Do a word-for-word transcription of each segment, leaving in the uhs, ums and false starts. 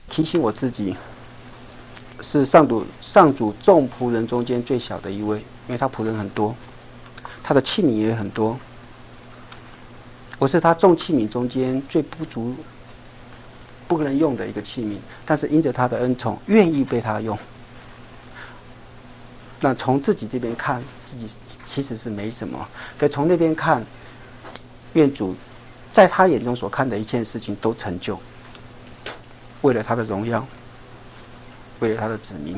提醒我自己，是上主上主众仆人中间最小的一位，因为他仆人很多，他的器皿也很多。我是他众器皿中间最不足、不能用的一个器皿，但是因着他的恩宠，愿意被他用。那从自己这边看，自己其实是没什么；可从那边看，愿主在他眼中所看的一切事情都成就，为了他的荣耀，为了他的子民。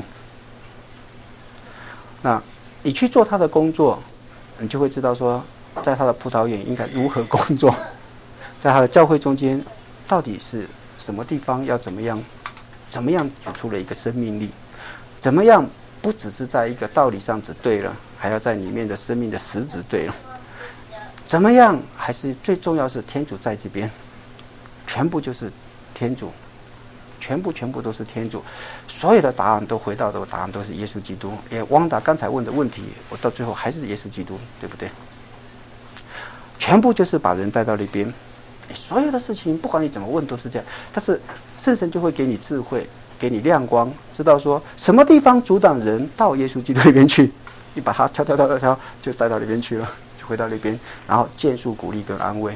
那你去做他的工作，你就会知道说，在他的葡萄园应该如何工作，在他的教会中间，到底是什么地方要怎么样，怎么样有出了一个生命力，怎么样不只是在一个道理上只对了，还要在里面的生命的实质对了。怎么样？还是最重要是天主在这边，全部就是天主，全部全部都是天主，所有的答案都回到的答案都是耶稣基督。因为汪达刚才问的问题，我到最后还是耶稣基督，对不对？全部就是把人带到那边，所有的事情不管你怎么问都是这样，但是圣神就会给你智慧，给你亮光，知道说什么地方阻挡人到耶稣基督那边去，你把它敲敲敲敲敲就带到那边去了，就回到那边，然后建树、鼓励跟安慰。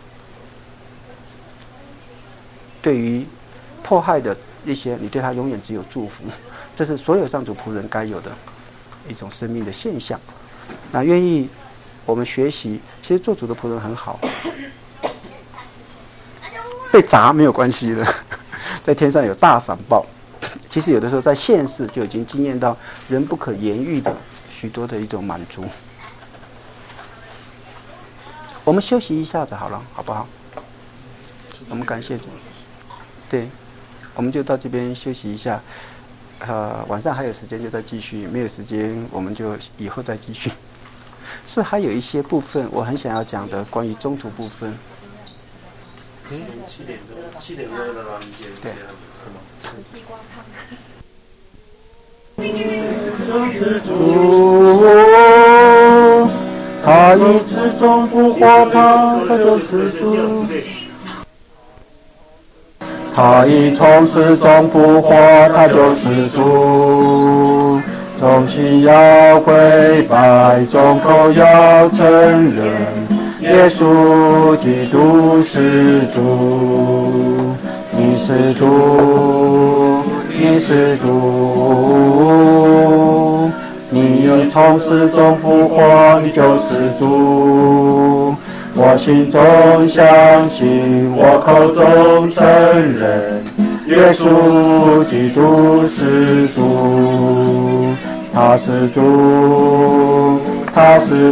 对于迫害的一些，你对他永远只有祝福，这是所有上主仆人该有的一种生命的现象。那愿意我们学习，其实做主的仆人很好，被砸没有关系的，在天上有大赏报。其实有的时候在现世就已经经验到人不可言喻的许多的一种满足。我们休息一下子好了，好不好？我们感谢主。对，我们就到这边休息一下。呃，晚上还有时间就再继续，没有时间我们就以后再继续。是还有一些部分我很想要讲的，关于中途部分。 嗯，七点多，七点多的老人间。 对。 就是主，他一次中复活，他他就是主。他一从死中复活，他就是主。众心要跪拜，众口要承认，耶稣基督是主。你是主，你是主，你从死中复活，你就是主。我心中相信，我口中承认，耶稣基督是主，他是主，他是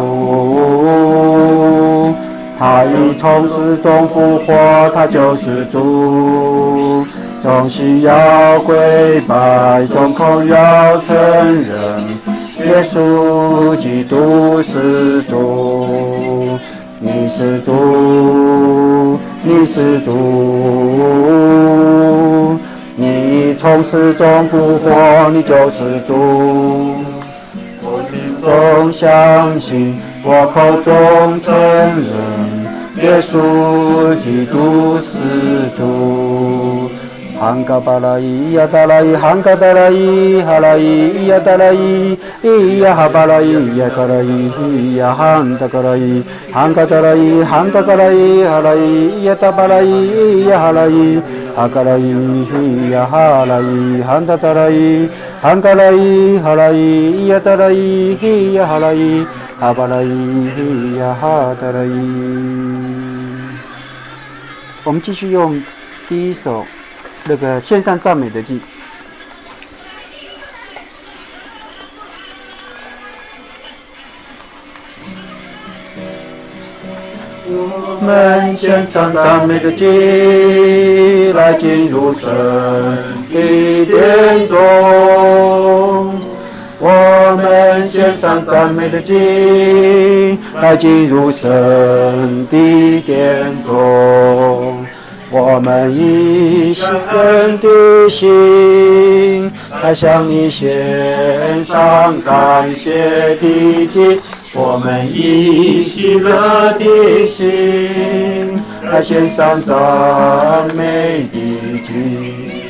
主，他已从死中复活，他就是主。众心要跪拜，众口要承认，耶稣基督是主。你是主，你是主，你从死中复活，你就是主。我心中相信，我口中承认，耶稣基督是主。汉嘎巴拉伊呀达拉伊，汉嘎达拉伊，哈拉伊呀达拉伊，伊呀哈巴拉伊呀嘎拉伊，伊呀汉达嘎拉伊，汉嘎达拉伊，汉嘎嘎拉伊，哈拉伊呀达巴拉伊，伊呀哈拉伊，哈嘎拉伊，伊呀哈拉伊，汉达达拉伊，汉嘎拉伊，哈拉伊呀达拉伊，伊呀哈拉伊，哈巴拉伊，伊呀哈达拉伊。 我们继续用第一首那个线上赞美的记。 我们献上赞美的祭，来进入神的殿中。我们献上赞美的祭，来进入神的殿中。我们以喜乐的心，来向你献上感谢的祭。我们以喜乐的心，来献上赞美的祭。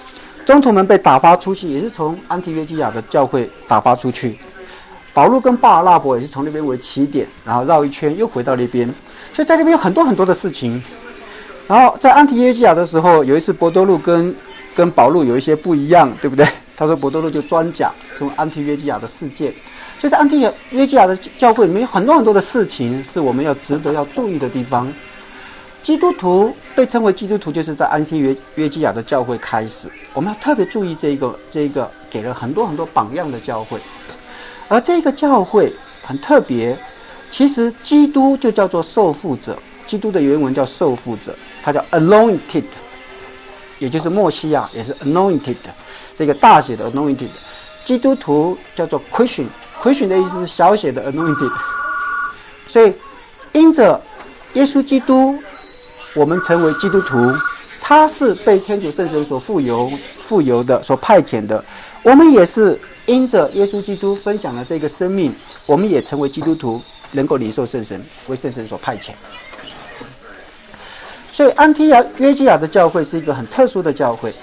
宗徒们被打发出去，也是从安提约基亚的教会打发出去。保禄跟巴尔纳伯也是从那边为起点，然后绕一圈又回到那边，所以在那边有很多很多的事情。然后在安提约基亚的时候，有一次伯多禄跟跟保禄有一些不一样，对不对？他说伯多禄就专讲从安提约基亚的事件，所以在安提约基亚的教会里面有很多很多的事情是我们要值得要注意的地方。基督徒被称为基督徒，就是在安提约约基亚的教会开始，我们要特别注意这一个这一个给了很多很多榜样的教会。而这个教会很特别，其实基督就叫做受傅者，基督的原文叫受傅者，它叫 anointed， 也就是默西亚，也是 anointed， 这个大写的 anointed。基督徒叫做 Christian，Christian 的意思是小写的 anointed。所以因着耶稣基督，我们成为基督徒，他是被天主圣神所富有、富有的、所派遣的。我们也是因着耶稣基督分享了这个生命，我们也成为基督徒，能够领受圣神，为圣神所派遣。所以安提约基亚的教会是一个很特殊的教会。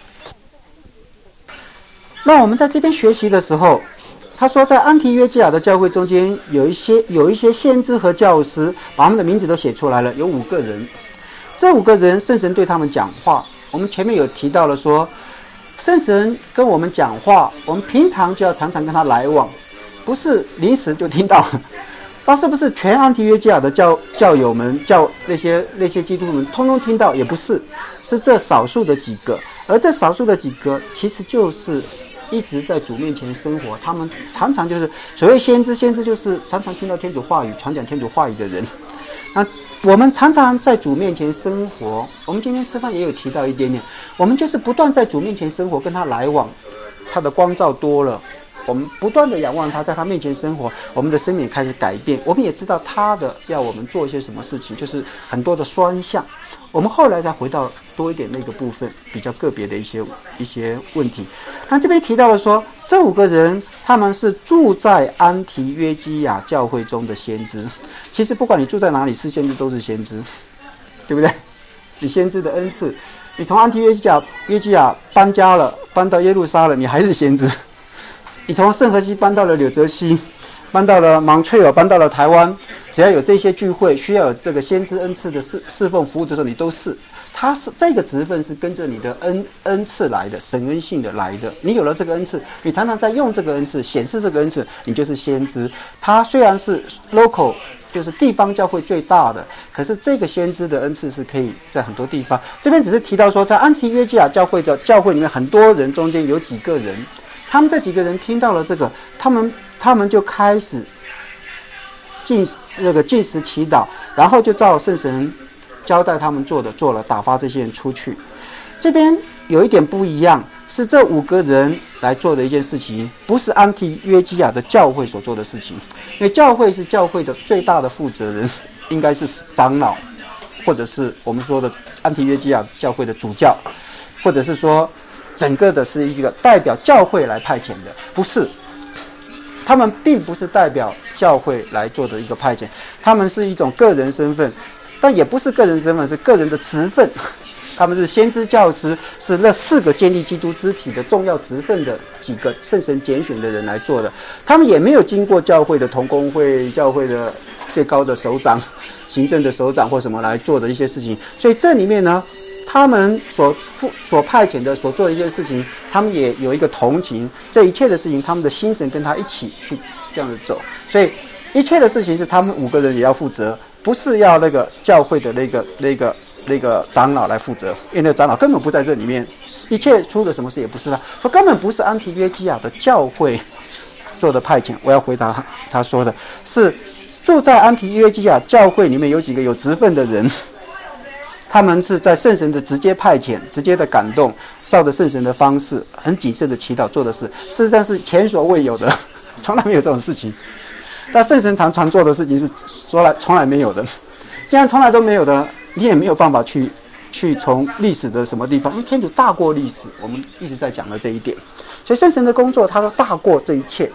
那我们在这边学习的时候，他说在安提约基亚的教会中间有一些有一些先知和教师，把他们的名字都写出来了，有五个人。这五个人圣神对他们讲话，我们前面有提到了说，圣神跟我们讲话，我们平常就要常常跟他来往，不是临时就听到。那是不是全安提约基亚的教教友们、教那些那些基督徒们通通听到？也不是，是这少数的几个。而这少数的几个，其实就是一直在主面前生活，他们常常就是所谓先知，先知就是常常听到天主话语、传讲天主话语的人。那我们常常在主面前生活，我们今天吃饭也有提到一点点，我们就是不断在主面前生活，跟他来往，他的光照多了，我们不断的仰望他，在他面前生活，我们的生命开始改变。我们也知道他的要我们做一些什么事情，就是很多的双向。我们后来再回到多一点那个部分，比较个别的一些一些问题。那这边提到了说，这五个人他们是住在安提约基亚教会中的先知。其实不管你住在哪里，是先知都是先知，对不对？你先知的恩赐，你从安提约基亚约基亚搬家了，搬到耶路撒冷，你还是先知。你从圣荷西搬到了纽泽西，搬到了蒙特利尔，搬到了台湾，只要有这些聚会需要有这个先知恩赐的侍侍奉服务的时候，你都是。他是这个职分是跟着你的恩恩赐来的，神恩性的来的。你有了这个恩赐，你常常在用这个恩赐，显示这个恩赐，你就是先知。他虽然是 local， 就是地方教会最大的，可是这个先知的恩赐是可以在很多地方。这边只是提到说，在安提约基亚教会的教会里面，很多人中间有几个人，他们这几个人听到了这个，他们他们就开始进这个进食祈祷，然后就照圣神交代他们做的做了，打发这些人出去。这边有一点不一样，是这五个人来做的一件事情，不是安提约基亚的教会所做的事情。因为教会是教会的最大的负责人，应该是长老，或者是我们说的安提约基亚教会的主教，或者是说整个的是一个代表教会来派遣的，不是。他们并不是代表教会来做的一个派遣，他们是一种个人身份。但也不是个人身份，是个人的职分。他们是先知教师，是那四个建立基督肢体的重要职分的几个圣神拣选的人来做的。他们也没有经过教会的同工会、教会的最高的首长、行政的首长或什么来做的一些事情。所以这里面呢，他们所所派遣的、所做的一些事情，他们也有一个同情。这一切的事情，他们的心神跟他一起去这样子走。所以一切的事情是他们五个人也要负责。不是要那个教会的那个那个那个长老来负责，因为那个长老根本不在这里面，一切出了什么事也不是他，说根本不是安提约基亚的教会做的派遣。我要回答 他, 他说的是，住在安提约基亚教会里面有几个有职分的人，他们是在圣神的直接派遣、直接的感动，照着圣神的方式，很谨慎的祈祷做的事，事实上是前所未有的，从来没有这种事情。但圣神常常做的事情是说来从来没有的，既然从来都没有的，你也没有办法去去从历史的什么地方，因为天主大过历史，我们一直在讲的这一点，所以圣神的工作他都大过这一切，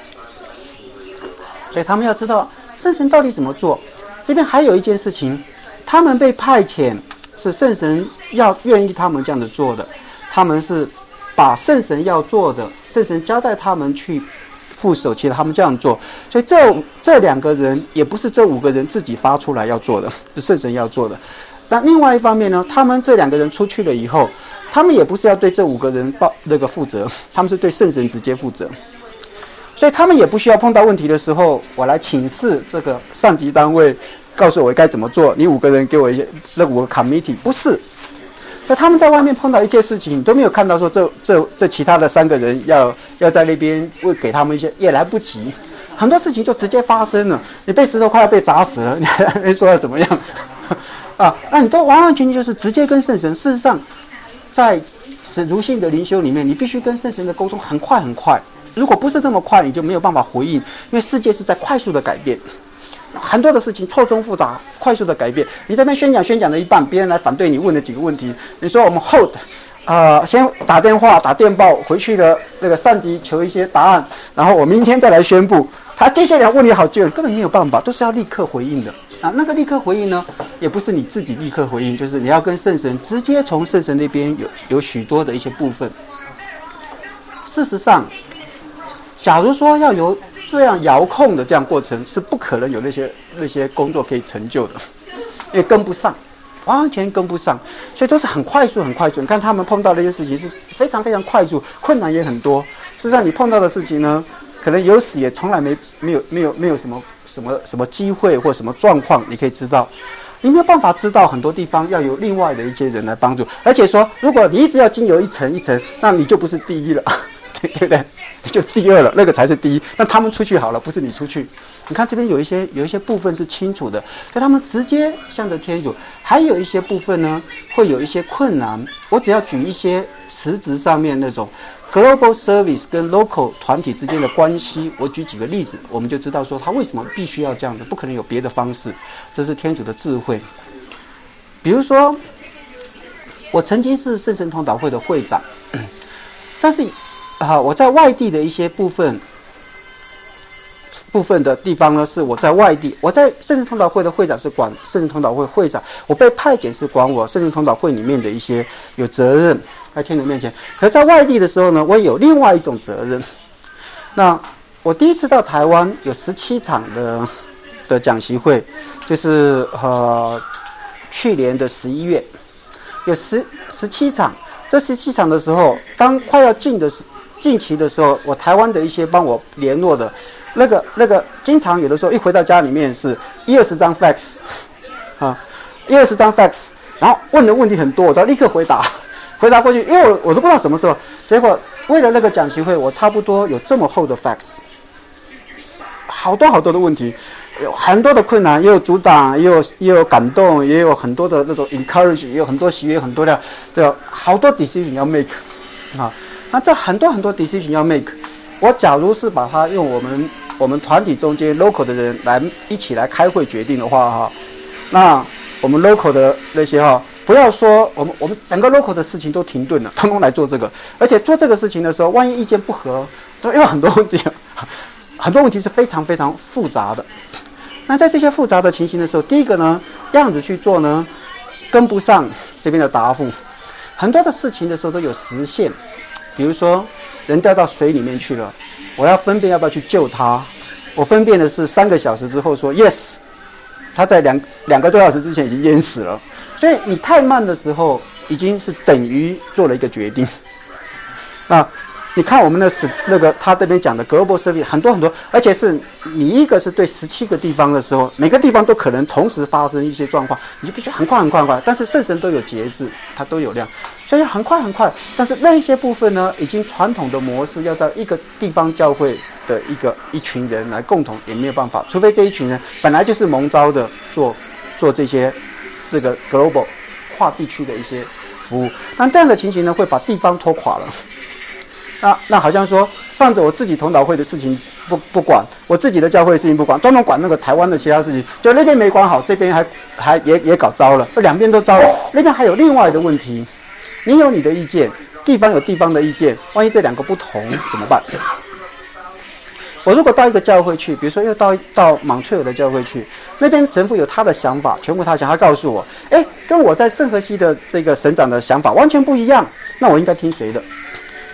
所以他们要知道圣神到底怎么做。这边还有一件事情，他们被派遣是圣神要愿意他们这样子做的，他们是把圣神要做的，圣神交代他们去副手，其实他们这样做。所以这这两个人也不是这五个人自己发出来要做的，是圣神要做的。那另外一方面呢，他们这两个人出去了以后，他们也不是要对这五个人报那个负责，他们是对圣神直接负责。所以他们也不需要碰到问题的时候，我来请示这个上级单位，告诉我该怎么做。你五个人给我一些那五个 committee， 不是。那他们在外面碰到一切事情，你都没有看到说这这这其他的三个人要要在那边会给他们一些，也来不及。很多事情就直接发生了，你被石头快要被砸死了，你还没说要怎么样啊？那你都完完全全就是直接跟圣神。事实上，在是如性的灵修里面，你必须跟圣神的沟通很快很快。如果不是这么快，你就没有办法回应，因为世界是在快速的改变，很多的事情错综复杂，快速的改变。你这边宣讲宣讲了一半，别人来反对你，问了几个问题，你说我们 hold， 啊、呃，先打电话打电报回去的那个上级求一些答案，然后我明天再来宣布。他接下来问你好久，根本没有办法，都是要立刻回应的啊。那个立刻回应呢，也不是你自己立刻回应，就是你要跟圣神直接从圣神那边有有许多的一些部分。事实上，假如说要有这样遥控的这样过程，是不可能有那些那些工作可以成就的，因为跟不上，完全跟不上，所以都是很快速很快速。你看他们碰到的一些事情是非常非常快速，困难也很多。事实上你碰到的事情呢，可能有史也从来没没有没有没有什么什么什么机会或什么状况你可以知道，你没有办法知道很多地方要有另外的一些人来帮助。而且说如果你一直要经由一层一层，那你就不是第一了对不对？你就第二了，那个才是第一。那他们出去好了，不是你出去。你看这边有一些有一些部分是清楚的，所以他们直接向着天主。还有一些部分呢，会有一些困难。我只要举一些实质上面那种 global service 跟 local 团体之间的关系，我举几个例子，我们就知道说他为什么必须要这样的，不可能有别的方式。这是天主的智慧。比如说，我曾经是圣神统导会的会长，但是啊，我在外地的一些部分部分的地方呢，是我在外地。我在圣神统导会的会长是管圣神统导会会长，我被派遣是管我圣神统导会里面的一些有责任在天主面前。可是在外地的时候呢，我也有另外一种责任。那我第一次到台湾有十七场的的讲习会，就是呃去年的十一月有十十七场。这十七场的时候，当快要进的时近期的时候，我台湾的一些帮我联络的，那个那个，经常有的时候一回到家里面是一二十张 fax， 啊，一二十张 fax， 然后问的问题很多，我都要立刻回答，回答过去，因为我我都不知道什么时候。结果为了那个讲习会，我差不多有这么厚的 fax， 好多好多的问题，有很多的困难，也有组长，也有也有感动，也有很多的那种 encourage， 也有很多喜悦，很多的，对吧？好多 decision 要 make， 啊。那这很多很多 decision 要 make， 我假如是把它用我们我们团体中间 local 的人来一起来开会决定的话哈，那我们 local 的那些哈，不要说我们我们整个 local 的事情都停顿了，通通来做这个，而且做这个事情的时候，万一意见不合，都有很多问题，很多问题是非常非常复杂的。那在这些复杂的情形的时候，第一个呢，样子去做呢，跟不上这边的答复，很多的事情的时候都有时限。比如说，人掉到水里面去了，我要分辨要不要去救他。我分辨的是三个小时之后说 yes， 他在两两个多小时之前已经淹死了。所以你太慢的时候，已经是等于做了一个决定。啊，你看我们的是那个他这边讲的 global service 很多很多，而且是你一个是对十七个地方的时候，每个地方都可能同时发生一些状况，你就必须很快很快很快。但是圣神都有节制，它都有量。所以很快很快，但是那一些部分呢，已经传统的模式要在一个地方教会的一个一群人来共同也没有办法，除非这一群人本来就是蒙召的做做这些这个 global 跨地区的一些服务。但这样的情形呢，会把地方拖垮了。那那好像说放着我自己统导会的事情不不管，我自己的教会的事情不管，专门管那个台湾的其他事情，就那边没管好，这边还还也也搞糟了，两边都糟了。那边还有另外的问题。你有你的意见，地方有地方的意见，万一这两个不同怎么办？我如果到一个教会去，比如说又到到芒翠尔的教会去，那边神父有他的想法，全部他想，他告诉我，哎，跟我在圣荷西的这个省长的想法完全不一样，那我应该听谁的？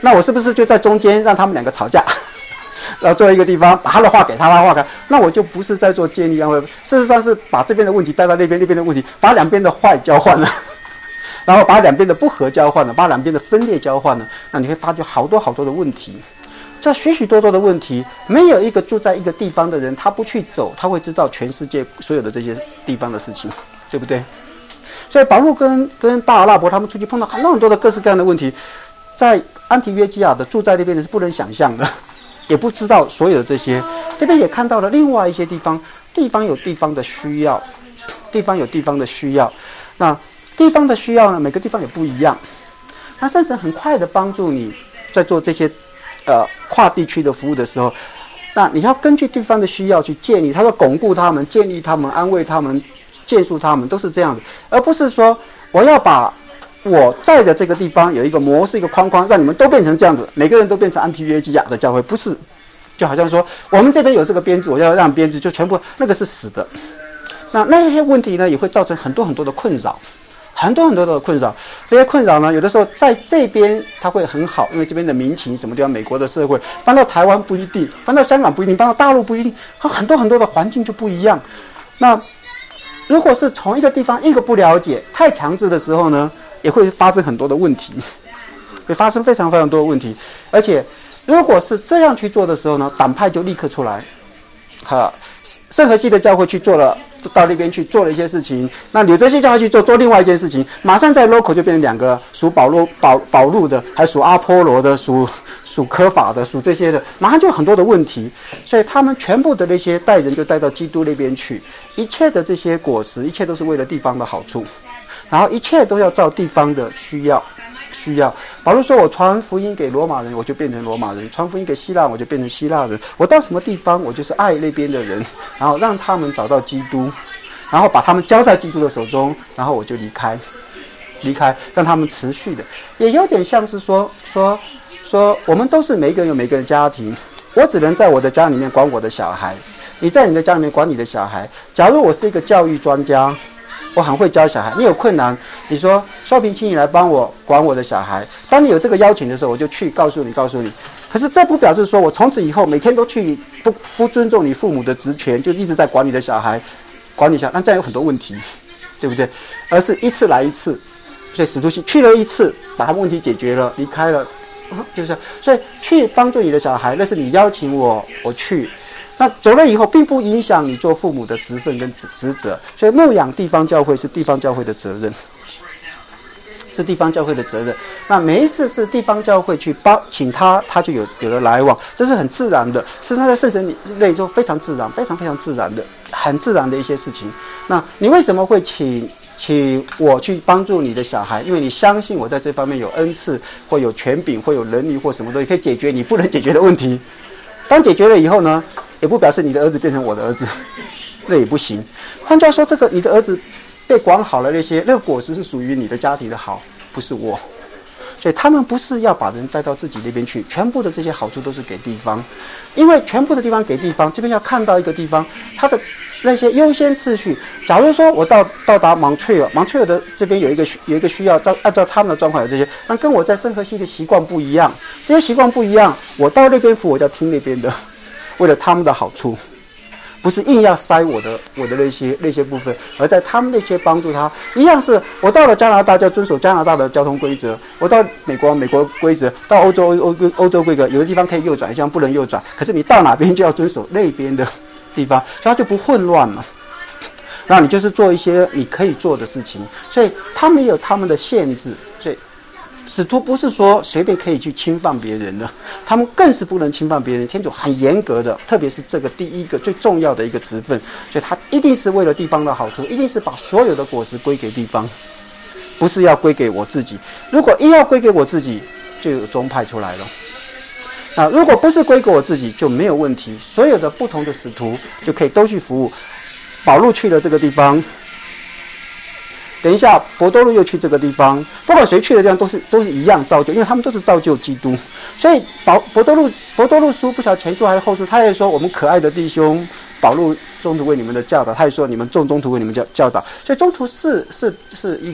那我是不是就在中间让他们两个吵架？然后做一个地方，把他的话给他，他的话给他，那我就不是在做建立安慰，事实上是把这边的问题带到那边，那边的问题把两边的坏交换了，然后把两边的不合交换了，把两边的分裂交换了，那你会发觉好多好多的问题。这许许多多的问题，没有一个住在一个地方的人，他不去走，他会知道全世界所有的这些地方的事情，对不对？所以保罗跟跟巴阿拉伯他们出去碰到很多很多的各式各样的问题，在安提约基亚的住在那边的是不能想象的，也不知道所有的这些。这边也看到了另外一些地方，地方有地方的需要，地方有地方的需要。那地方的需要呢，每个地方也不一样。那圣神很快的帮助你在做这些呃跨地区的服务的时候，那你要根据地方的需要去建立，他说巩固他们、建立他们、安慰他们、建树他们，都是这样的，而不是说我要把我在的这个地方有一个模式、一个框框，让你们都变成这样子，每个人都变成安提约基亚的教会，不是。就好像说我们这边有这个编制，我要让编制就全部那个是死的。那那些问题呢，也会造成很多很多的困扰，很多很多的困扰。这些困扰呢，有的时候在这边它会很好，因为这边的民情什么地方，美国的社会搬到台湾不一定，搬到香港不一定，搬到大陆不一定，很多很多的环境就不一样。那如果是从一个地方一个不了解，太强制的时候呢，也会发生很多的问题，会发生非常非常多的问题。而且如果是这样去做的时候呢，党派就立刻出来。好，圣荷西的教会去做了，到那边去做了一些事情，那纽泽西教会去做做另外一件事情，马上在 local 就变成两个，属保罗保保禄的，还属阿波罗的，属属科法的，属这些的，马上就有很多的问题。所以他们全部的那些带人就带到基督那边去，一切的这些果实，一切都是为了地方的好处，然后一切都要照地方的需要。需要保罗说，我传福音给罗马人，我就变成罗马人；传福音给希腊，我就变成希腊人。我到什么地方，我就是爱那边的人，然后让他们找到基督，然后把他们交在基督的手中，然后我就离开，离开，让他们持续的，也有点像是说说说，我们都是每一个人有每一个人家庭，我只能在我的家里面管我的小孩，你在你的家里面管你的小孩。假如我是一个教育专家，我很会教小孩，你有困难，你说少平，请你来帮我管我的小孩。当你有这个邀请的时候，我就去告诉你，告诉你。可是这不表示说我从此以后每天都去不不尊重你父母的职权，就一直在管你的小孩，管你小孩，那这样有很多问题，对不对？而是一次来一次，所以使徒行去了一次，把他们问题解决了，离开了，就是所以去帮助你的小孩，那是你邀请我，我去。那走了以后，并不影响你做父母的职分跟职责，所以牧养地方教会是地方教会的责任，是地方教会的责任。那每一次是地方教会去帮请他，他就有有了来往，这是很自然的，是他在圣神内中非常自然、非常非常自然的、很自然的一些事情。那你为什么会请请我去帮助你的小孩？因为你相信我在这方面有恩赐，或有权柄，或有能力，或什么东西可以解决你不能解决的问题。当解决了以后呢，也不表示你的儿子变成我的儿子，那也不行。换句话说，这个你的儿子被管好了，那些那个果实是属于你的家庭的好，不是我。所以他们不是要把人带到自己那边去，全部的这些好处都是给地方，因为全部的地方给地方，这边要看到一个地方它的那些优先次序。假如说我到到达芒翠尔，芒翠尔的这边有一个有一个需要，照按照他们的状况有这些，那跟我在圣荷西的习惯不一样，这些习惯不一样，我到那边服我就要听那边的，为了他们的好处。不是硬要塞我的我的那些那些部分，而在他们那些帮助他，一样是我到了加拿大就要遵守加拿大的交通规则，我到美国美国规则，到欧洲欧欧欧洲规则，有的地方可以右转，有的地方不能右转，可是你到哪边就要遵守那边的地方，所以它就不混乱了。然后你就是做一些你可以做的事情，所以他们也有他们的限制，所以使徒不是说随便可以去侵犯别人的，他们更是不能侵犯别人。天主很严格的，特别是这个第一个最重要的一个职分，所以他一定是为了地方的好处，一定是把所有的果实归给地方，不是要归给我自己。如果一要归给我自己，就有宗派出来了。那如果不是归给我自己，就没有问题，所有的不同的使徒就可以都去服务。保禄去了这个地方，等一下，伯多禄又去这个地方，不管谁去的地方都是都是一样造就，因为他们都是造就基督。所以保伯多禄伯多禄书不晓得前书还是后书，他也说我们可爱的弟兄保禄中途为你们的教导，他也说你们众中途为你们教教导。所以中途是是是一个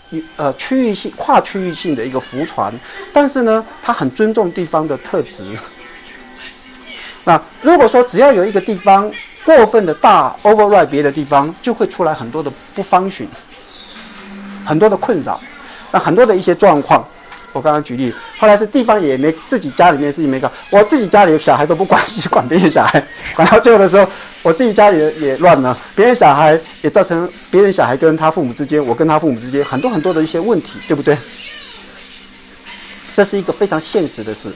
呃区域性、跨区域性的一个服传，但是呢，他很尊重地方的特质。那如果说只要有一个地方过分的大 override 别的地方，就会出来很多的不方寻，很多的困扰，那很多的一些状况。我刚刚举例，后来是地方也没自己家里面事情没搞，我自己家里的小孩都不管，去管别人小孩，管到最后的时候，我自己家里也乱了，别人小孩也造成别人小孩跟他父母之间，我跟他父母之间很多很多的一些问题，对不对？这是一个非常现实的事。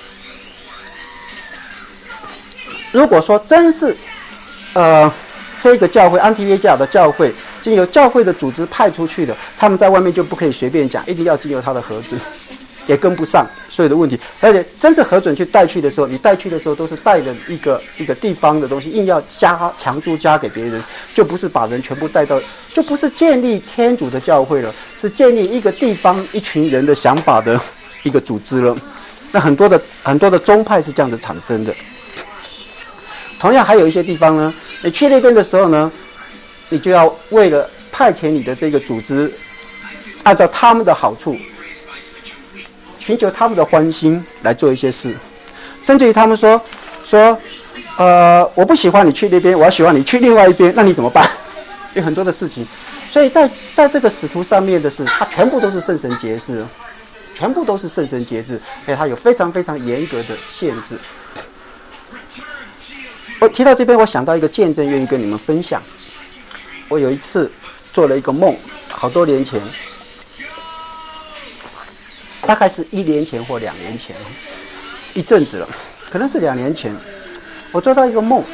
如果说真是，呃，这个教会安提约教的教会，经由教会的组织派出去的，他们在外面就不可以随便讲，一定要经由他的核准。也跟不上所有的问题，而且真是核准去带去的时候，你带去的时候都是带着一个一个地方的东西，硬要加强租加给别人，就不是把人全部带到，就不是建立天主的教会了，是建立一个地方一群人的想法的一个组织了。那很多的很多的宗派是这样子产生的。同样还有一些地方呢，你去那边的时候呢，你就要为了派遣你的这个组织，按照他们的好处。寻求他们的欢心来做一些事，甚至于他们说说，呃，我不喜欢你去那边，我要喜欢你去另外一边，那你怎么办？有很多的事情，所以在在这个使徒上面的事，它全部都是圣神节制，全部都是圣神节制，而且它有非常非常严格的限制。我提到这边，我想到一个见证，愿意跟你们分享。我有一次做了一个梦，好多年前。大概是一年前或两年前，一阵子了，可能是两年前，我做到一个梦。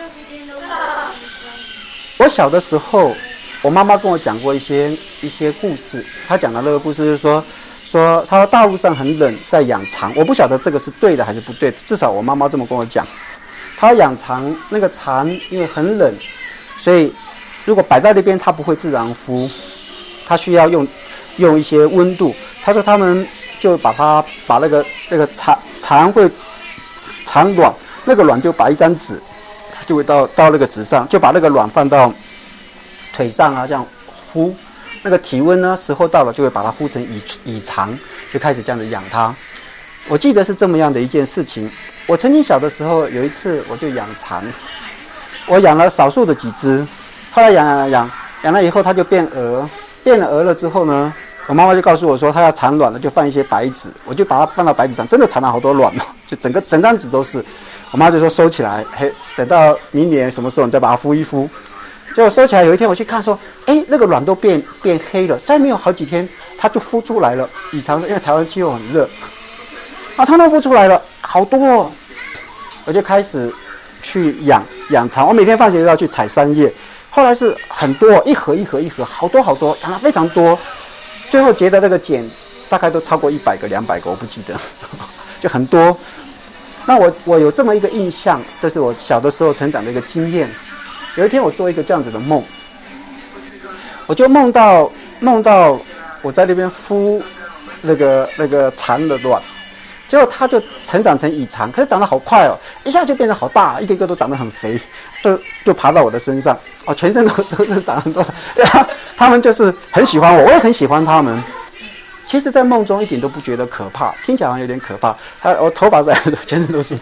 我小的时候，我妈妈跟我讲过一些一些故事。她讲的那个故事就是说，说她说大陆上很冷，在养蚕。我不晓得这个是对的还是不对，至少我妈妈这么跟我讲。她养蚕，那个蚕因为很冷，所以如果摆在那边，它不会自然孵，它需要用用一些温度。她说他们。就把它把那个那个蚕蚕会产卵，那个卵就把一张纸，就会到到那个纸上，就把那个卵放到腿上啊，这样孵。那个体温呢，时候到了就会把它孵成蚁蚁巢，就开始这样子养它。我记得是这么样的一件事情。我曾经小的时候有一次我就养蚕，我养了少数的几只，后来养养养养了以后它就变蛾，变了蛾了之后呢。我妈妈就告诉我说，她要产卵了，就放一些白纸，我就把它放到白纸上，真的产了好多卵哦，就整个整张纸都是。我妈就说收起来，嘿，等到明年什么时候你再把它孵一孵。结果收起来，有一天我去看说，哎，那个卵都变变黑了，再没有好几天它就孵出来了。蚁巢因为台湾气候很热，啊，它都孵出来了，好多哦。我就开始去养养蚕，我每天放学都要去采桑叶，后来是很多，一盒一盒一盒，好多好多，养了非常多。最后结的那个茧大概都超过一百个、两百个，我不记得，就很多。那我我有这么一个印象，这是我小的时候成长的一个经验。有一天我做一个这样子的梦，我就梦到梦到我在那边孵那个那个蚕的卵，结果它就成长成蚁蚕，可是长得好快哦，一下就变得好大，一个一个都长得很肥，就就爬到我的身上，哦，全身都都都长很多。他们就是很喜欢我，我也很喜欢他们。其实，在梦中一点都不觉得可怕，听起来好像有点可怕。他我头发在全身都是。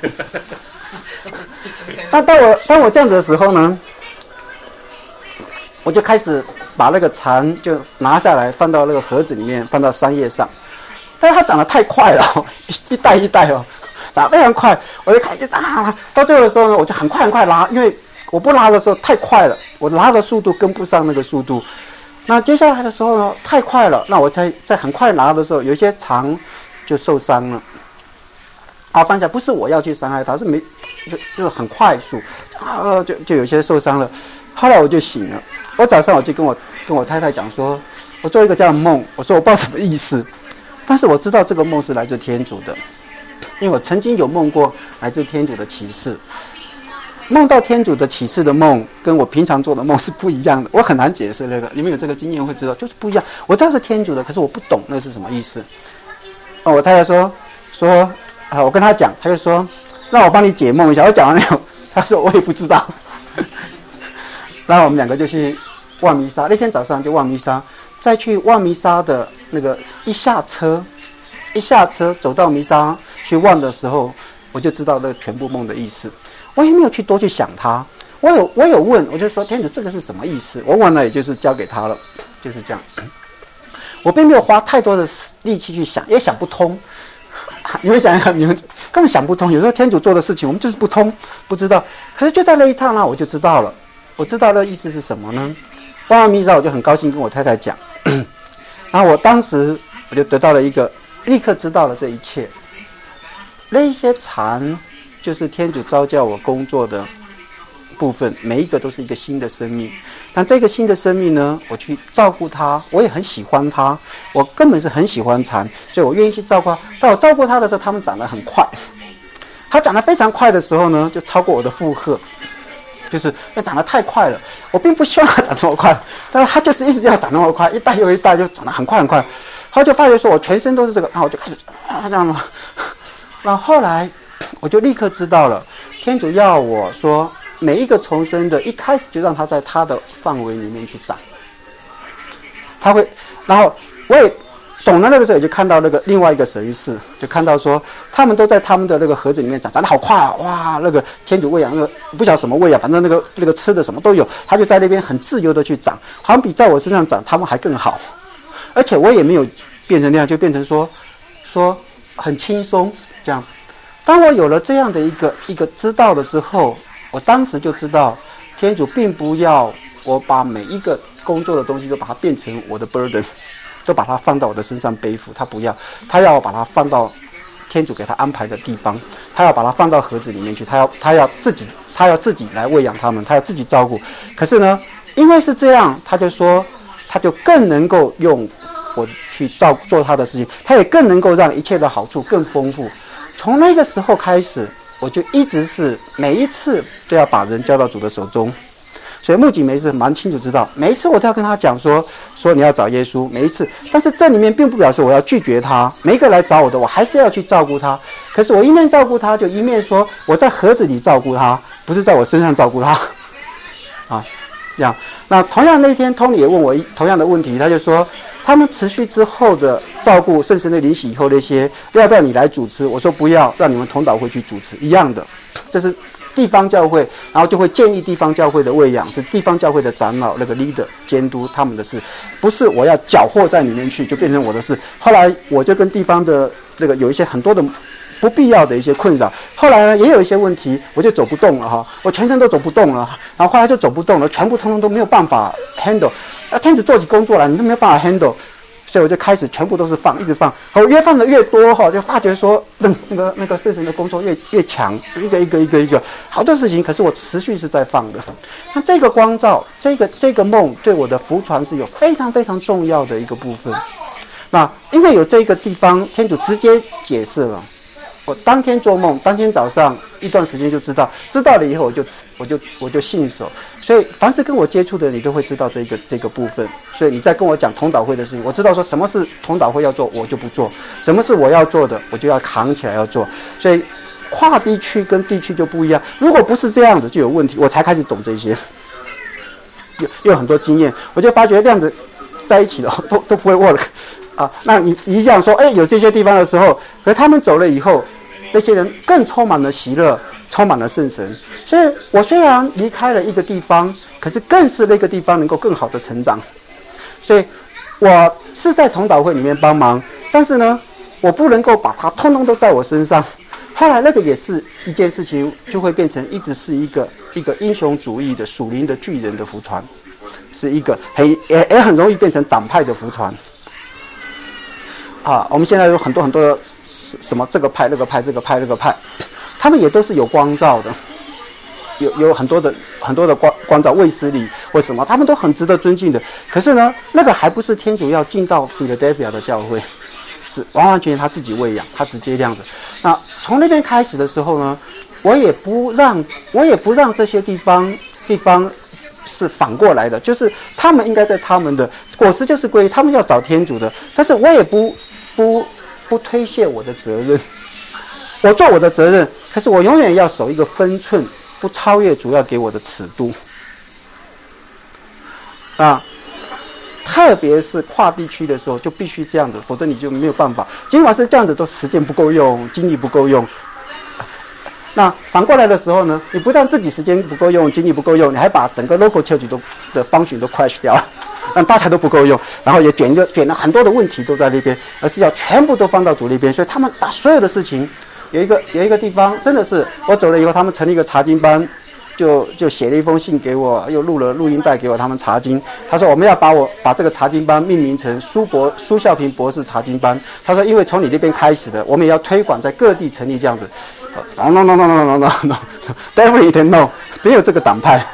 那当我当我这样子的时候呢，我就开始把那个蚕就拿下来，放到那个盒子里面，放到桑叶上。但是它长得太快了，一一代一代哦，长得非常快。我就开始啊，到最后的时候呢，我就很快很快拉，因为我不拉的时候太快了，我拉的速度跟不上那个速度。那接下来的时候呢，太快了，那我在在很快拿的时候，有一些蚕就受伤了。啊，放下不是我要去伤害它，是没就就是很快速啊，就就有些受伤了。后来我就醒了，我早上我就跟我跟我太太讲说，我做一个这样的梦，我说我不知道什么意思，但是我知道这个梦是来自天主的，因为我曾经有梦过来自天主的启示。梦到天主的启示的梦，跟我平常做的梦是不一样的，我很难解释那个。你们有这个经验会知道，就是不一样。我知道是天主的，可是我不懂那是什么意思。哦，我太太说说啊，我跟她讲，她就说让我帮你解梦一下。我讲完了，她说我也不知道。然后我们两个就去望弥撒，那天早上就望弥撒，在去望弥撒的那个一下车，一下车走到弥撒去望的时候，我就知道那全部梦的意思。我也没有去多去想它。我有我有问，我就说天主这个是什么意思？我问了，也就是交给他了，就是这样。我并没有花太多的力气去想，也想不通。你们想想，你们根本想不通。有时候天主做的事情，我们就是不通，不知道。可是就在那一刹那，我就知道了。我知道那意思是什么呢？望完弥撒，我就很高兴跟我太太讲。然后我当时我就得到了一个，立刻知道了这一切。那一些禅，就是天主召叫我工作的部分，每一个都是一个新的生命。但这个新的生命呢，我去照顾它，我也很喜欢它，我根本是很喜欢禅，所以我愿意去照顾它。当我照顾它的时候，它们长得很快，它长得非常快的时候呢，就超过我的负荷，就是那长得太快了。我并不希望它长这么快，但是它就是一直要长那么快，一代又一代就长得很快很快。后来就发觉说我全身都是这个，然后我就开始啊这样子，然后后来我就立刻知道了，天主要我说。每一个重生的，一开始就让他在他的范围里面去长，他会，然后我也懂了，那个时候也就看到那个另外一个神事，就看到说他们都在他们的那个盒子里面长，长得好快啊！哇，那个天主喂养，那个不晓得什么喂养，反正那个那个吃的什么都有，他就在那边很自由的去长，好像比在我身上长他们还更好，而且我也没有变成那样，就变成说说很轻松这样。当我有了这样的一个一个知道了之后。我当时就知道，天主并不要我把每一个工作的东西都把它变成我的 burden， 都把它放到我的身上背负。他不要，他要我把它放到天主给他安排的地方，他要把它放到盒子里面去，他要他要自己他要自己来喂养他们，他要自己照顾。可是呢，因为是这样，他就说，他就更能够用我去照做他的事情，他也更能够让一切的好处更丰富。从那个时候开始。我就一直是每一次都要把人交到主的手中，所以木槿梅是蛮清楚知道，每一次我都要跟他讲说说你要找耶稣，每一次，但是这里面并不表示我要拒绝他，每一个来找我的我还是要去照顾他，可是我一面照顾他，就一面说我在盒子里照顾他，不是在我身上照顾他，啊，这样。那同样那天 Tony 也问我同样的问题，他就说他们持续之后的照顾圣神的灵洗以后那些，要不要你来主持？我说不要，让你们同导会去主持，一样的，这是地方教会，然后就会建议地方教会的喂养，是地方教会的长老那个 leader 监督他们的事，不是我要搅和在里面去，就变成我的事。后来我就跟地方的那个有一些很多的不必要的一些困扰，后来呢也有一些问题，我就走不动了哈，我全身都走不动了，然后后来就走不动了，全部通通都没有办法 handle， 啊，天主做起工作来你都没有办法 handle， 所以我就开始全部都是放，一直放，我越放的越多哈，就发觉说，嗯，那个那个圣神的工作越越强，一个一个一个一个好多事情，可是我持续是在放的。那这个光照，这个这个梦对我的福传是有非常非常重要的一个部分。那因为有这个地方，天主直接解释了。我当天做梦，当天早上一段时间就知道，知道了以后我就我就我就信守。所以凡是跟我接触的，你都会知道这个这个部分。所以你在跟我讲同导会的事情，我知道说什么是同导会要做，我就不做；什么是我要做的，我就要扛起来要做。所以跨地区跟地区就不一样。如果不是这样子，就有问题。我才开始懂这些，有有很多经验，我就发觉这样子在一起了都都不会 work 啊。那你一样说，哎，有这些地方的时候，可是他们走了以后。那些人更充满了喜乐，充满了圣神。所以我虽然离开了一个地方，可是更是那个地方能够更好的成长。所以我是在同导会里面帮忙，但是呢，我不能够把它通通都在我身上。后来那个也是一件事情，就会变成一直是一个一个英雄主义的属灵的巨人的福传，是一个很也也很容易变成党派的福传。啊，我们现在有很多很多的什么这个派那个派这个派那个派，他们也都是有光照的，有有很多的很多的光光照卫斯理或什么，他们都很值得尊敬的。可是呢，那个还不是天主要进到 Philadelphia 的教会，是完完全全他自己喂养，他直接这样子。那从那边开始的时候呢，我也不让我也不让这些地方地方。是反过来的，就是他们应该在他们的果实就是归他们要找天主的，但是我也不不不推卸我的责任，我做我的责任，可是我永远要守一个分寸，不超越主要给我的尺度啊。 特别是跨地区的时候，就必须这样子，否则你就没有办法。尽管是这样子，都时间不够用，精力不够用。那反过来的时候呢，你不但自己时间不够用，精力不够用，你还把整个 local church 都的function都 crash 掉了，让大家都不够用，然后也卷了卷了很多的问题都在那边，而是要全部都放到主那边。所以他们把所有的事情，有一个有一个地方真的是我走了以后，他们成立一个查经班。就就写了一封信给我，又录了录音带给我，他们查经。他说我们要把我把这个查经班命名成苏博苏孝平博士查经班。他说因为从你这边开始的，我们也要推广在各地成立这样子。No no no no no no no no，definitely no， 没有这个党派。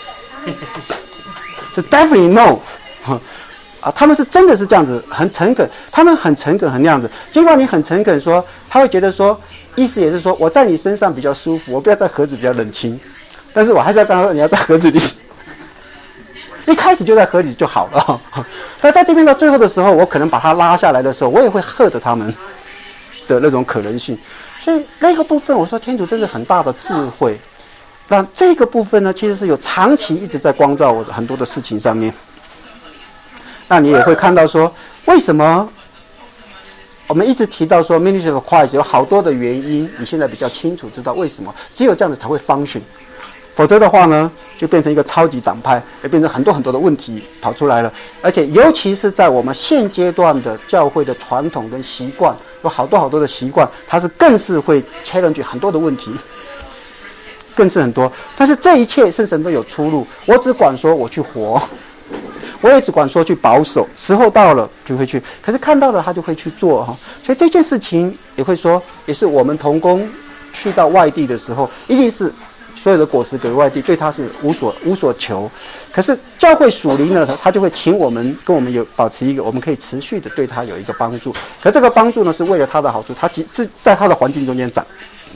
这 definitely no。啊，他们是真的是这样子，很诚恳，他们很诚恳，很那样子。尽管你很诚恳说，他会觉得说，意思也是说我在你身上比较舒服，我不要在盒子比较冷清。但是我还是要跟他说，你要在盒子里，一开始就在盒子就好了。但在这边到最后的时候，我可能把他拉下来的时候，我也会吓着他们的那种可能性。所以那个部分，我说天主真的很大的智慧。那这个部分呢，其实是有长期一直在光照我的很多的事情上面。那你也会看到说，为什么我们一直提到说 Ministry of Christ 有好多的原因，你现在比较清楚知道为什么，只有这样子才会function。否则的话呢，就变成一个超级党派，也变成很多很多的问题跑出来了。而且，尤其是在我们现阶段的教会的传统跟习惯，有好多好多的习惯，它是更是会 challenge 很多的问题，更是很多。但是这一切圣神都有出路，我只管说我去活，我也只管说去保守，时候到了就会去。可是看到了他就会去做哈，所以这件事情也会说，也是我们同工去到外地的时候，一定是。所有的果实给外地，对他是无所无所求。可是教会属灵呢，他就会请我们跟我们有保持一个，我们可以持续的对他有一个帮助。可这个帮助呢，是为了他的好处，他只是在他的环境中间长。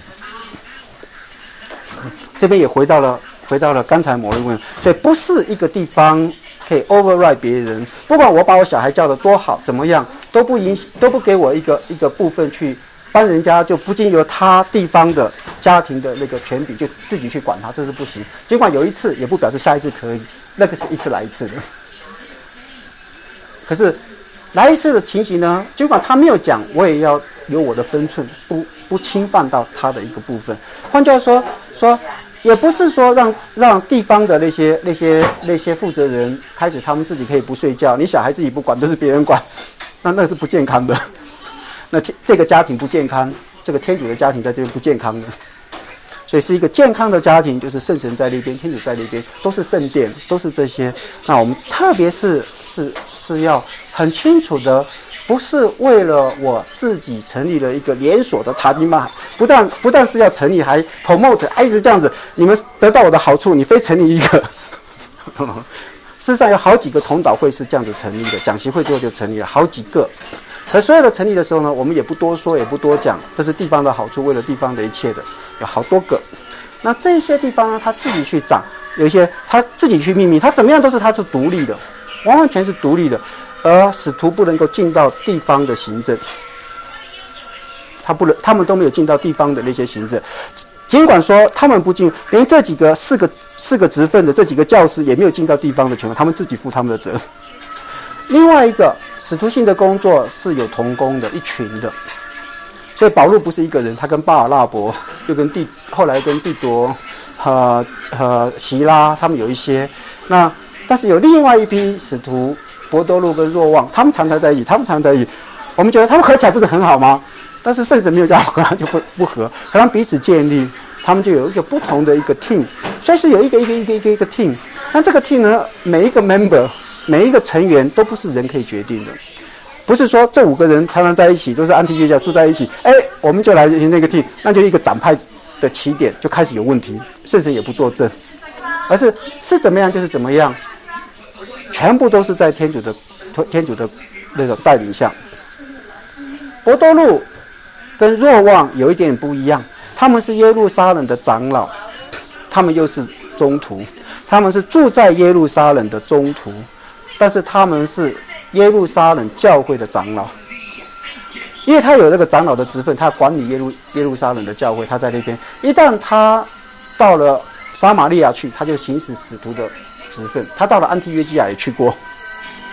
这边也回到了回到了刚才某一问，所以不是一个地方可以 override 别人。不管我把我小孩教得多好，怎么样，都不影都不给我一个一个部分去。帮人家就不经由他地方的家庭的那个权柄，就自己去管他，这是不行。尽管有一次，也不表示下一次可以，那个是一次来一次的。可是来一次的情形呢，尽管他没有讲，我也要有我的分寸，不不侵犯到他的一个部分。换句话说，说也不是说让让地方的那些那些那些负责人开始他们自己可以不睡觉，你小孩自己不管，都是别人管，那那是不健康的。那这个家庭不健康，这个天主的家庭在这边不健康的，所以是一个健康的家庭，就是圣神在那边，天主在那边，都是圣殿，都是这些。那我们特别是是是要很清楚的，不是为了我自己成立了一个连锁的查经班，不但不但是要成立，还 promote， 一直这样子，你们得到我的好处，你非成立一个。事实上有好几个同导会是这样子成立的，讲习会之后就成立了好几个。可所有的成立的时候呢，我们也不多说，也不多讲，这是地方的好处，为了地方的一切的，有好多个。那这些地方呢，他自己去长，有一些他自己去命名，他怎么样都是他是独立的，完完全是独立的，而使徒不能够进到地方的行政，他不能，他们都没有进到地方的那些行政。尽管说他们不进，连这几个四个四个职分的这几个教师也没有进到地方的权威，他们自己负他们的责。另外一个。使徒性的工作是有同工的，一群的，所以保禄不是一个人，他跟巴尔纳伯，又跟蒂，后来跟蒂多，和和希拉，他们有一些。那但是有另外一批使徒，伯多禄跟若望，他们常常在一起，他们常常在一起。我们觉得他们合起来不是很好吗？但是圣神没有叫合，就不不合，可能彼此建立，他们就有一个不同的一个 team， 所以是有一个一个一个一个一个 team。但这个 team 呢，每一个 member。每一个成员都不是人可以决定的，不是说这五个人常常在一起都是安提约教住在一起，哎，我们就来那个 team， 那就一个党派的起点就开始有问题，圣神也不作证，而是是怎么样就是怎么样，全部都是在天主的天主的那种带领下。伯多禄跟若望有一点不一样，他们是耶路撒冷的长老，他们又是宗徒，他们是住在耶路撒冷的宗徒。但是他们是耶路撒冷教会的长老，因为他有那个长老的职分，他管理耶路耶路撒冷的教会，他在那边。一旦他到了撒玛利亚去，他就行使使徒的职分。他到了安提约基亚也去过，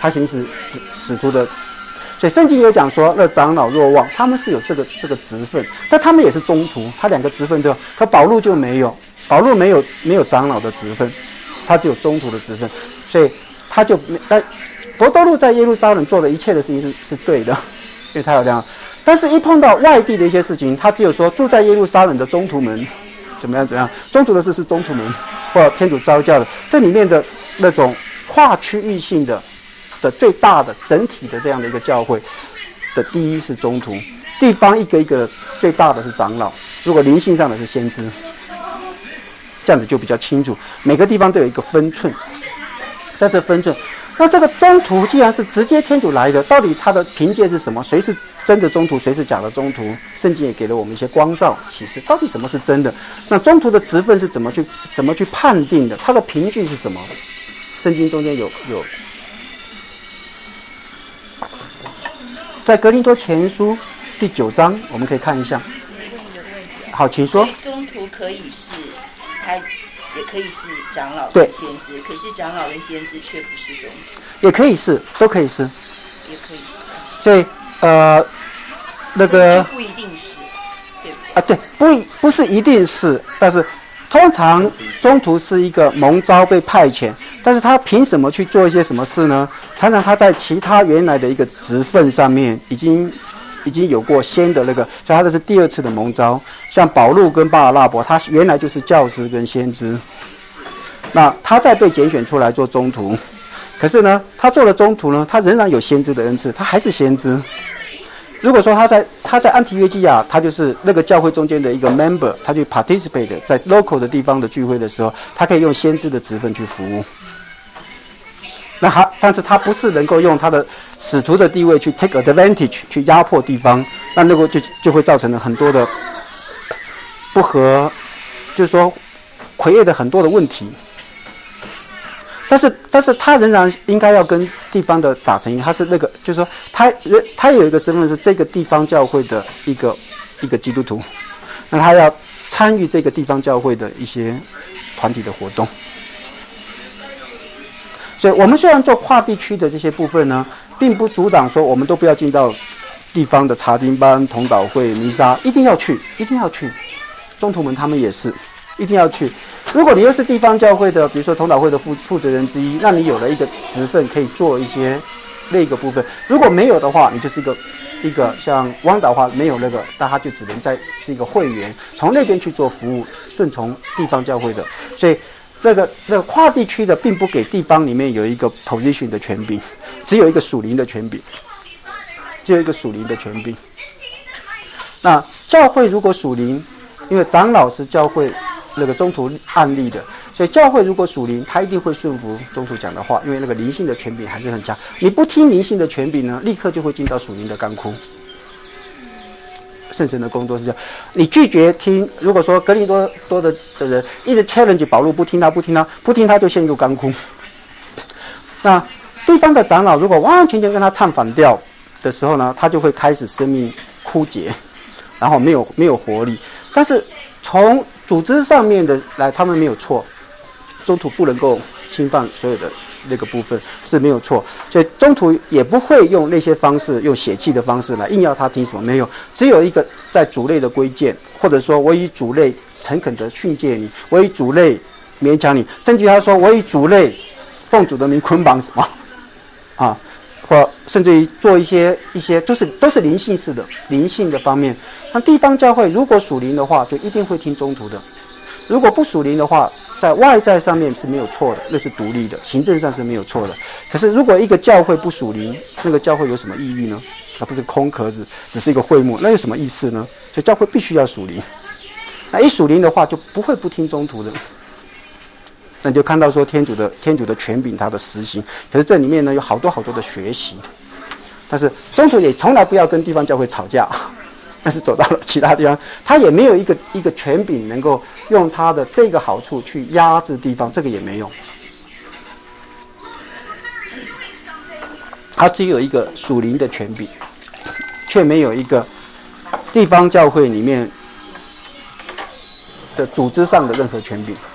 他行使使使徒的。所以圣经有讲说，那长老若望，他们是有这个这个职分，但他们也是宗徒，他两个职分都有。可保禄就没有，保禄没有没有长老的职分，他只有宗徒的职分，所以他就没。但伯多禄在耶路撒冷做的一切的事情是是对的，因为他有这样。但是，一碰到外地的一些事情，他只有说住在耶路撒冷的宗徒们怎么样怎么样，宗徒的事是宗徒们或天主召教的，这里面的那种跨区域性的。的最大的整体的这样的一个教会的第一是宗徒，地方一个一个最大的是长老，如果灵性上的是先知，这样子就比较清楚，每个地方都有一个分寸，在这分寸。那这个宗徒既然是直接天主来的，到底他的凭借是什么？谁是真的宗徒，谁是假的宗徒？圣经也给了我们一些光照启示，到底什么是真的？那宗徒的职分是怎么去怎么去判定的？他的凭据是什么？圣经中间有有。在格林多前书第九章，我们可以看一下。好，请说。 宗徒可以是，他也可以是长老跟先知，可是长老跟先知却不是宗徒。 也可以是，都可以是。 也可以是。 所以，呃，那个不一定是，对不对？ 啊，对，不一不是一定是，但是通常宗徒是一个蒙召被派遣。但是他凭什么去做一些什么事呢？常常他在其他原来的一个职分上面已经已经有过先的那个，所以他这是第二次的蒙召。像保禄跟巴尔纳伯，他原来就是教师跟先知，那他再被拣选出来做宗徒，可是呢，他做了宗徒呢，他仍然有先知的恩赐，他还是先知。如果说他在他在安提约基亚，他就是那个教会中间的一个 member， 他去 participate 在 local 的地方的聚会的时候，他可以用先知的职分去服务。那他，但是他不是能够用他的使徒的地位去 take advantage 去压迫地方，那那个就就会造成了很多的不合，就是说毁灭的很多的问题。但是，但是他仍然应该要跟地方的长成一样，他是那个，就是说他他有一个身份是这个地方教会的一个一个基督徒，那他要参与这个地方教会的一些团体的活动。所以我们虽然做跨地区的这些部分呢，并不阻挡说我们都不要进到地方的查经班、同祷会、弥撒，一定要去，一定要去。宗徒们他们也是一定要去。如果你又是地方教会的，比如说同祷会的负负责人之一，那你有了一个职分，可以做一些那个部分。如果没有的话，你就是一个一个像汪导的话没有那个，那他就只能在是一个会员，从那边去做服务，顺从地方教会的。所以那个那个跨地区的，并不给地方里面有一个 position 的权柄，只有一个属灵的权柄，只有一个属灵的权柄。那教会如果属灵，因为长老是教会那个宗徒案例的，所以教会如果属灵，他一定会顺服宗徒讲的话，因为那个灵性的权柄还是很强。你不听灵性的权柄呢，立刻就会进到属灵的干枯。圣神的工作是这样，你拒绝听，如果说格林多多的的人一直 challenge 保禄，不听他，不听他，不听他就陷入干枯。那地方的长老如果完完全全跟他唱反调的时候呢，他就会开始生命枯竭，然后没有没有活力。但是从组织上面的来，他们没有错，宗徒不能够侵犯所有的那个部分是没有错，所以宗徒也不会用那些方式，用血气的方式来硬要他听什么，没有，只有一个在主内的规谏，或者说我以主内诚恳的训诫你，我以主内勉强你，甚至他说我以主内奉主的名捆绑什么啊，或甚至于做一些一些都是都是灵性式的灵性的方面。那地方教会如果属灵的话，就一定会听宗徒的；如果不属灵的话，在外在上面是没有错的，那是独立的，行政上是没有错的。可是如果一个教会不属灵，那个教会有什么意义呢？它不是空壳子，只是一个会幕，那有什么意思呢？所以教会必须要属灵。那一属灵的话，就不会不听宗徒的。那你就看到说天主的天主的权柄，它的实行。可是这里面呢有好多好多的学习，但是宗徒也从来不要跟地方教会吵架。但是走到了其他地方，他也没有一个一个权柄能够用他的这个好处去压制地方，这个也没有。他只有一个属灵的权柄，却没有一个地方教会里面的组织上的任何权柄。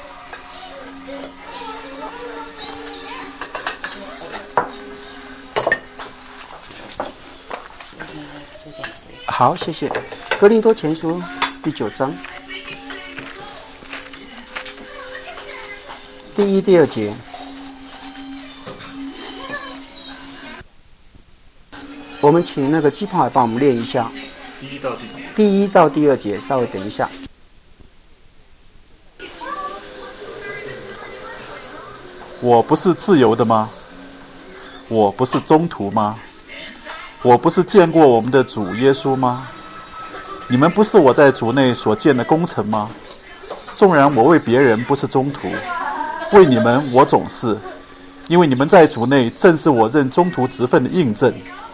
十点十。 好，谢谢。哥林多前书第九章第一、第二节。我们请那个季鹏来帮我们练一下。 第一到第几？ 第一到第二节，稍微等一下。 我不是自由的吗？我不是中途吗？我不是见过我们的主耶稣吗？你们不是我在主内所见的功臣吗？纵然我为别人不是中途，为你们我总是，因为你们在主内正是我任中途职分的印证。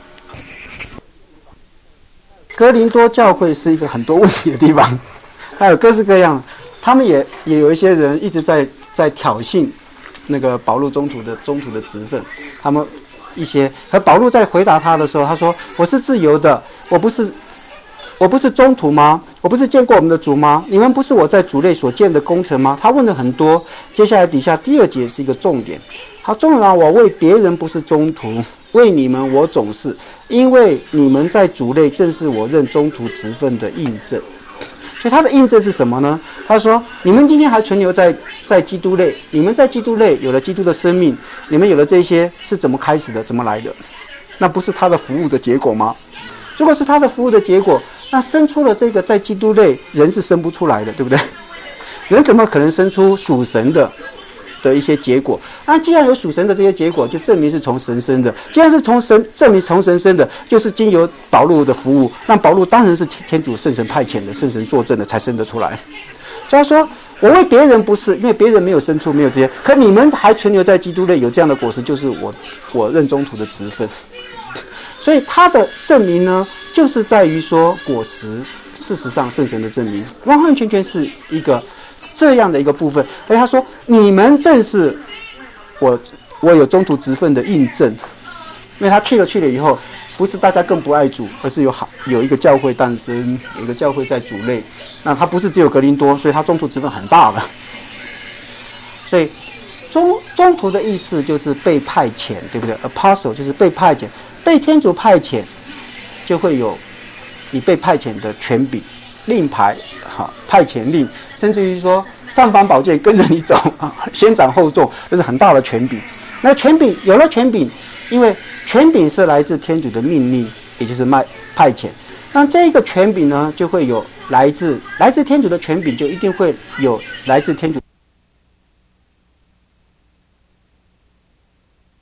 哥林多教会是一个很多问题的地方，还有各式各样，他们也也有一些人一直在在挑衅那个保禄中途的中途的职分，他们一些和保禄在回答他的时候，他说：“我是自由的，我不是我不是中途吗？我不是见过我们的主吗？你们不是我在主内所见的功臣吗？”他问了很多。接下来底下第二节是一个重点，他纵然我为别人不是中途，为你们我总是，因为你们在主内正是我任中途职分的印证。所以他的印证是什么呢？他说：你们今天还存留在在基督内，你们在基督内有了基督的生命，你们有了这些是怎么开始的？怎么来的？那不是他的服务的结果吗？如果是他的服务的结果，那生出了这个在基督内人是生不出来的，对不对？人怎么可能生出属神的的一些结果？那既然有属神的这些结果，就证明是从神生的。既然是从神，证明从神生的，就是经由保禄的服务，那保禄当然是天主圣神派遣的，圣神作证的才生得出来。所以他说：我为别人不是，因为别人没有生出，没有这些，可你们还存留在基督内有这样的果实，就是我我任中途的职分。所以他的证明呢，就是在于说果实事实上圣神的证明，完完全全是一个这样的一个部分。而他说：你们正是我我有中途职分的印证。因为他去了去了以后，不是大家更不爱主，而是有好有一个教会诞生，有一个教会在主内。那他不是只有格林多，所以他中途职分很大了。所以中中途的意思就是被派遣，对不对 ？Apostle 就是被派遣，被天主派遣，就会有你被派遣的权柄、令牌、好派遣令，甚至于说尚方宝剑跟着你走，先斩后奏，这是很大的权柄。那权柄有了权柄，因为权柄是来自天主的命令，也就是派派遣。那这个权柄呢，就会有来自来自天主的权柄，就一定会有来自天主